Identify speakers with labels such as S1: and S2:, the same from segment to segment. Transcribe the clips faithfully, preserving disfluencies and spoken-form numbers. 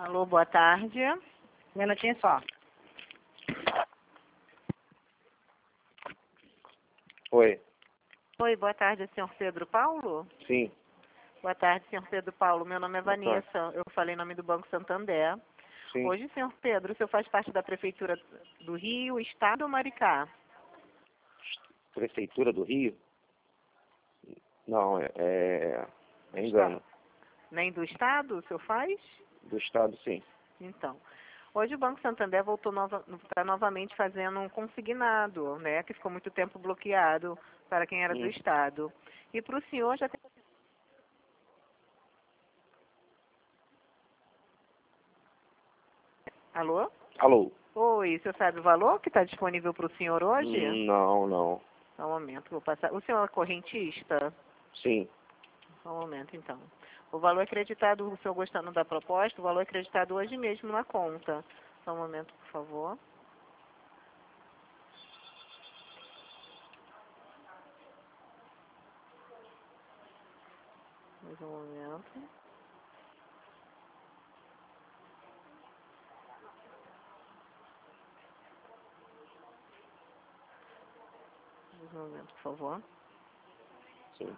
S1: Alô, boa tarde.
S2: Um minutinho só.
S3: Oi.
S1: Oi, boa tarde, senhor Pedro Paulo?
S3: Sim.
S1: Boa tarde, senhor Pedro Paulo. Meu nome é
S3: Boa
S1: Vanessa.
S3: tarde.
S1: Eu falei em nome do Banco Santander.
S3: Sim.
S1: Hoje, senhor Pedro, o senhor faz parte da Prefeitura do Rio, Estado ou Maricá?
S3: Prefeitura do Rio? Não, é, é, é engano.
S1: Nem do Estado o senhor faz?
S3: Do Estado, sim.
S1: Então, hoje o Banco Santander voltou nova, tá novamente fazendo um consignado, né, que ficou muito tempo bloqueado para quem era do
S3: Hum.
S1: Estado. E para o senhor já tem... Alô?
S3: Alô?
S1: Oi, o senhor sabe o valor que está disponível para o senhor hoje?
S3: Hum, Não, não.
S1: Só um momento, vou passar. O senhor é correntista?
S3: Sim.
S1: Só um momento, então. O valor é acreditado, o senhor gostando da proposta, o valor é acreditado hoje mesmo na conta. Só um momento, por favor. Mais um momento. Mais um momento, por favor.
S3: Sim.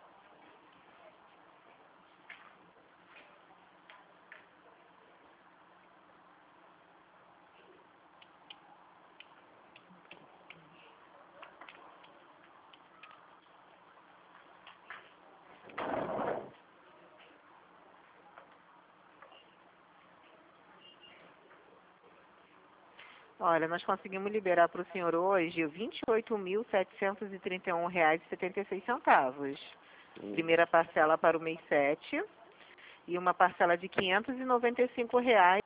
S1: Olha, nós conseguimos liberar para o senhor hoje vinte e oito mil setecentos e trinta e um reais e setenta e seis centavos.
S3: Hum.
S1: Primeira parcela para o mês sete e uma parcela de quinhentos e noventa e cinco reais.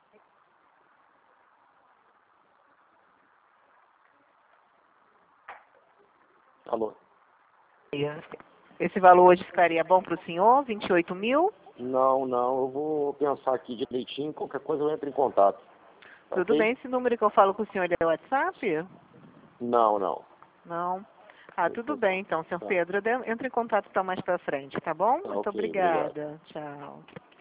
S3: Alô?
S1: Esse valor hoje ficaria bom para o senhor? vinte e oito mil?
S3: Não, não. Eu vou pensar aqui direitinho. Qualquer coisa eu entro em contato.
S1: Tudo
S3: Ok?
S1: bem, esse número que eu falo com o senhor é o WhatsApp?
S3: Não, não.
S1: Não. Ah, tudo bem então, senhor
S3: Tá.
S1: Pedro. Eu de- entro em contato então mais para frente, tá bom?
S3: Tá,
S1: Muito
S3: ok, obrigado.
S1: obrigada. Tchau.